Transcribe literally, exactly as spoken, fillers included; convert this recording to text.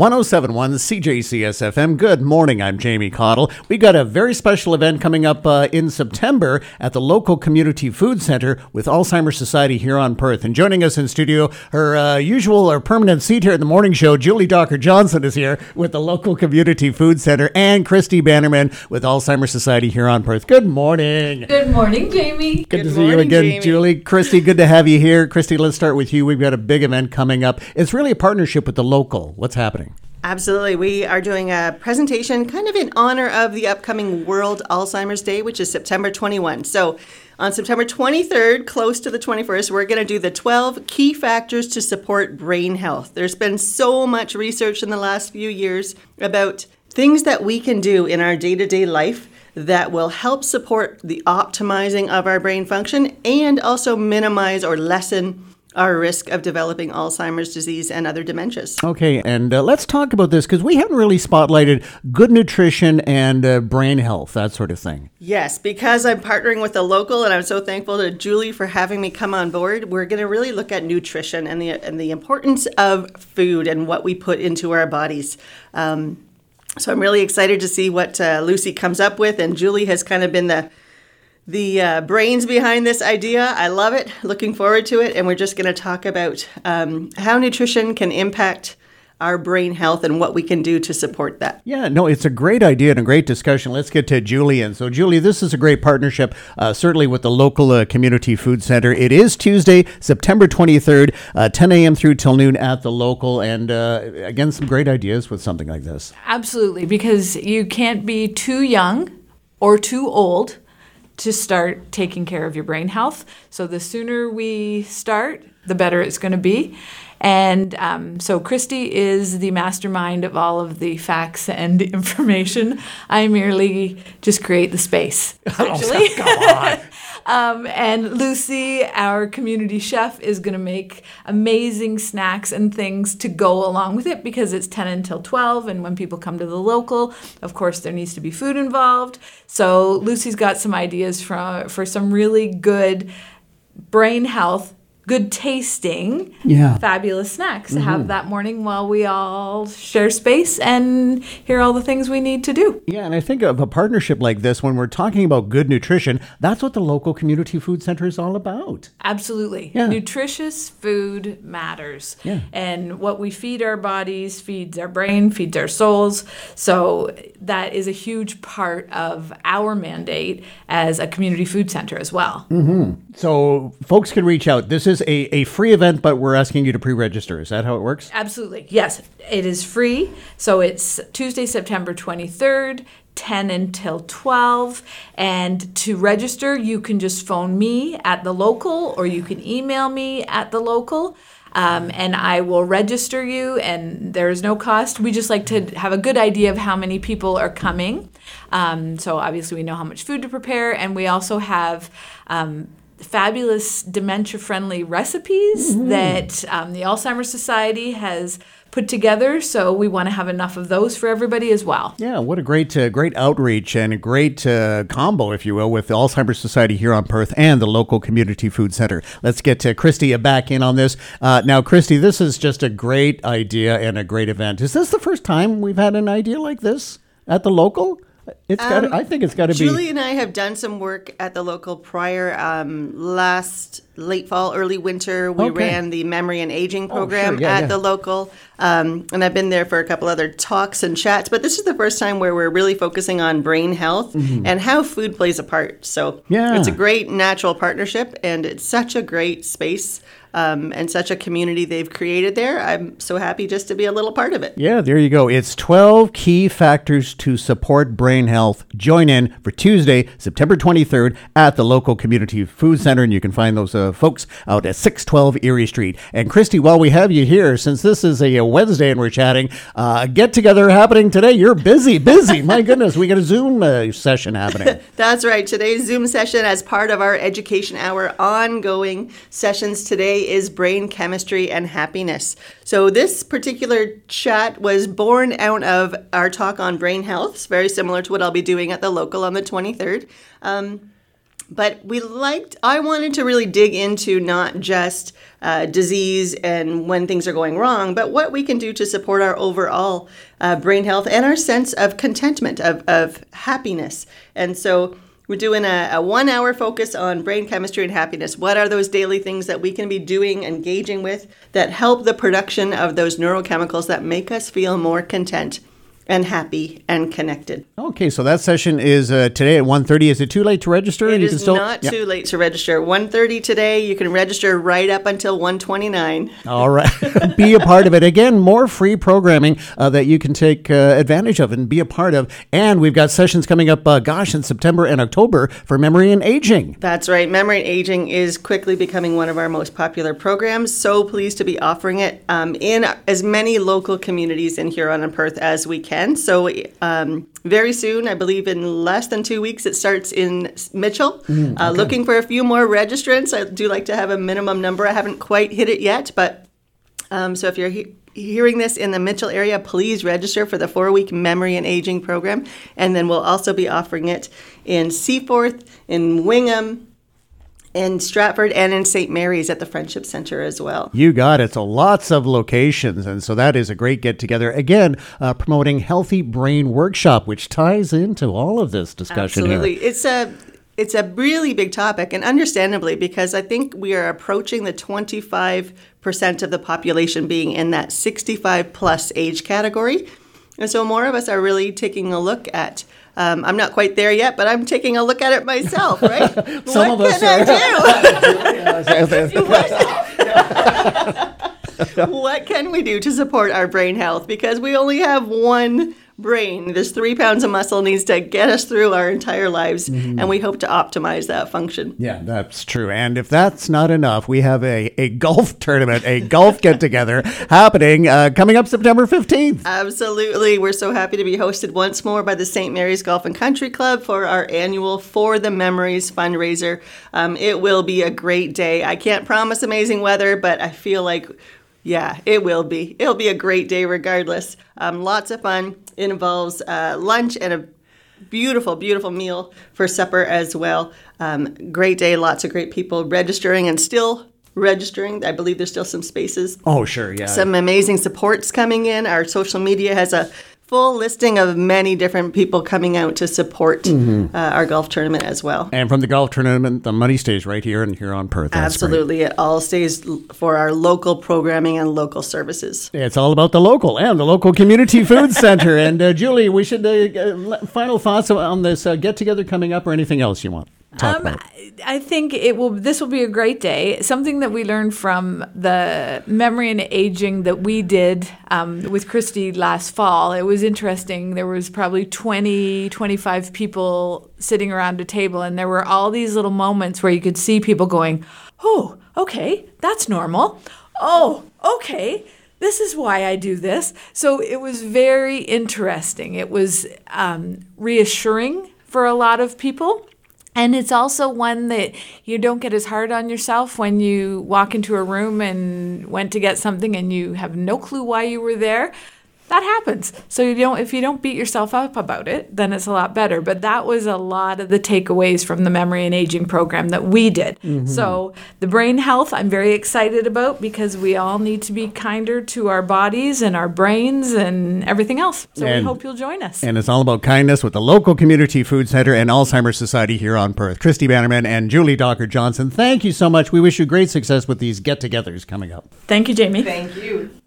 one oh seven point one C J C S F M. Good morning, I'm Jamie Cottle. We got a very special event coming up uh, in September at the local community food center with Alzheimer's Society here on Perth. And joining us in studio, her uh, usual or permanent seat here at the morning show, Julie Docker Johnson is here with the local community food center, and Christy Bannerman with Alzheimer's Society here on Perth. Good morning. Good morning, Jamie. Good, good to see morning, you again, Jamie. Julie. Christy, good to have you here. Christy, let's start with you. We've got a big event coming up. It's really a partnership with the local. What's happening? Absolutely. We are doing a presentation kind of in honor of the upcoming World Alzheimer's Day, which is September twenty-first. So on September twenty-third, close to the twenty-first, we're going to do the twelve key factors to support brain health. There's been so much research in the last few years about things that we can do in our day-to-day life that will help support the optimizing of our brain function and also minimize or lessen our risk of developing Alzheimer's disease and other dementias. Okay, and uh, let's talk about this because we haven't really spotlighted good nutrition and uh, brain health, that sort of thing. Yes, because I'm partnering with the local, and I'm so thankful to Julie for having me come on board. We're going to really look at nutrition and the and the importance of food and what we put into our bodies. Um, so I'm really excited to see what uh, Lucy comes up with, and Julie has kind of been the the uh, brains behind this idea. I love it. Looking forward to it. And we're just going to talk about um, how nutrition can impact our brain health and what we can do to support that. Yeah, no, it's a great idea and a great discussion. Let's get to Julie. And so, Julie, this is a great partnership, uh, certainly with the local uh, community food center. It is Tuesday, September twenty-third, uh, ten a.m. through till noon at the local. And uh, again, some great ideas with something like this. Absolutely, because you can't be too young or too old to start taking care of your brain health. So the sooner we start, the better it's going to be. And um, so Christy is the mastermind of all of the facts and information. I merely just create the space, actually. Oh, come on. Um, and Lucy, our community chef, is going to make amazing snacks and things to go along with it because it's ten until twelve. And when people come to the local, of course, there needs to be food involved. So Lucy's got some ideas for, for some really good brain health, good tasting, yeah. fabulous snacks to Mm-hmm. have that morning while we all share space and hear all the things we need to do. Yeah, and I think of a partnership like this, when we're talking about good nutrition, that's what the local community food center is all about. Absolutely. Yeah. Nutritious food matters. Yeah. And what we feed our bodies feeds our brain, feeds our souls. So that is a huge part of our mandate as a community food center as well. Mm-hmm. So folks can reach out. This is a, a free event, but we're asking you to pre-register. Is that how it works? Absolutely. Yes, it is free. So it's Tuesday, September twenty-third, ten until twelve. And to register, you can just phone me at the local or you can email me at the local. Um, and I will register you, and there is no cost. We just like to have a good idea of how many people are coming. Um, so obviously we know how much food to prepare, and we also have um, fabulous dementia-friendly recipes mm-hmm. that um, the Alzheimer's Society has put together, so we want to have enough of those for everybody as well. Yeah, what a great uh, great outreach and a great uh, combo, if you will, with the Alzheimer's Society here on Perth and the local community food center. Let's get to Christy back in on this. Uh, now, Christy, this is just a great idea and a great event. Is this the first time we've had an idea like this at the local? It's got. Um, I think it's got to be. Julie and I have done some work at the local prior. Um, last late fall, early winter, we Okay. ran the memory and aging program oh, sure. yeah, at yeah. the local, um, and I've been there for a couple other talks and chats. But this is the first time where we're really focusing on brain health mm-hmm. and how food plays a part. So yeah. it's a great natural partnership, and it's such a great space. Um, and such a community they've created there. I'm so happy just to be a little part of it. Yeah, there you go. It's twelve key factors to support brain health. Join in for Tuesday, September twenty-third at the local community food center, and you can find those uh, folks out at six twelve Erie Street. And Christy, while we have you here, since this is a, a Wednesday and we're chatting, uh, get together happening today. You're busy, busy. My goodness, we got a Zoom uh, session happening. That's right. Today's Zoom session, as part of our Education Hour ongoing sessions today, is brain chemistry and happiness. So this particular chat was born out of our talk on brain health. It's very similar to what I'll be doing at the local on the twenty-third. Um, But we liked, I wanted to really dig into not just uh, disease and when things are going wrong, but what we can do to support our overall uh, brain health and our sense of contentment, of, of happiness. And so we're doing a, a one-hour focus on brain chemistry and happiness. What are those daily things that we can be doing, engaging with, that help the production of those neurochemicals that make us feel more content and happy and connected. Okay, so that session is uh, today at one thirty. Is it too late to register? It you is can still... not yeah. too late to register. one thirty today. You can register right up until one twenty-nine. All right. Be a part of it. Again, more free programming uh, that you can take uh, advantage of and be a part of. And we've got sessions coming up, uh, gosh, in September and October for memory and aging. That's right. Memory and aging is quickly becoming one of our most popular programs. So pleased to be offering it um, in as many local communities in Huron and Perth as we can. So um, very soon, I believe in less than two weeks, it starts in Mitchell. Mm, okay. uh, looking for a few more registrants. I do like to have a minimum number. I haven't quite hit it yet, but um, so if you're he- hearing this in the Mitchell area, please register for the four-week memory and aging program. And then we'll also be offering it in Seaforth, in Wingham, in Stratford, and in Saint Mary's at the Friendship Center as well. You got it. So lots of locations. And so that is a great get-together. Again, uh, promoting Healthy Brain Workshop, which ties into all of this discussion Absolutely. here. It's a It's a really big topic, and understandably, because I think we are approaching the twenty-five percent of the population being in that sixty-five plus age category. And so more of us are really taking a look at, um, I'm not quite there yet, but I'm taking a look at it myself, right? Some what of us can are. I do? What can we do to support our brain health? Because we only have one brain. This three pounds of muscle needs to get us through our entire lives, mm-hmm. and we hope to optimize that function. Yeah, that's true. And if that's not enough, we have a, a golf tournament, a golf get-together happening uh, coming up September fifteenth. Absolutely. We're so happy to be hosted once more by the Saint Mary's Golf and Country Club for our annual For the Memories fundraiser. Um, it will be a great day. I can't promise amazing weather, but I feel like Yeah, it will be. It'll be a great day regardless. Um, lots of fun. It involves uh, lunch and a beautiful, beautiful meal for supper as well. Um, great day, lots of great people registering and still registering. I believe there's still some spaces. Oh, sure, yeah. Some amazing supports coming in. Our social media has a full listing of many different people coming out to support mm-hmm. uh, our golf tournament as well. And from the golf tournament, the money stays right here in Huron Perth. That's Absolutely. great. It all stays for our local programming and local services. It's all about the local and the local community food center. And uh, Julie, we should, uh, final thoughts on this uh, get-together coming up or anything else you want? Talk um, about. I think it will. This will be a great day. Something that we learned from the memory and aging that we did um, with Christy last fall. It was interesting. There was probably twenty, twenty-five people sitting around a table, and there were all these little moments where you could see people going, "Oh, okay, that's normal. Oh, okay." This is why I do this. So it was very interesting. It was um, reassuring for a lot of people. And it's also one that you don't get as hard on yourself when you walk into a room and went to get something and you have no clue why you were there. That happens. So you don't, if you don't beat yourself up about it, then it's a lot better. But that was a lot of the takeaways from the memory and aging program that we did. Mm-hmm. So the brain health, I'm very excited about because we all need to be kinder to our bodies and our brains and everything else. So and, we hope you'll join us. And it's all about kindness with the local community food center and Alzheimer's Society here on Perth. Christy Bannerman and Julie Dockert-Johnson, thank you so much. We wish you great success with these get-togethers coming up. Thank you, Jamie. Thank you.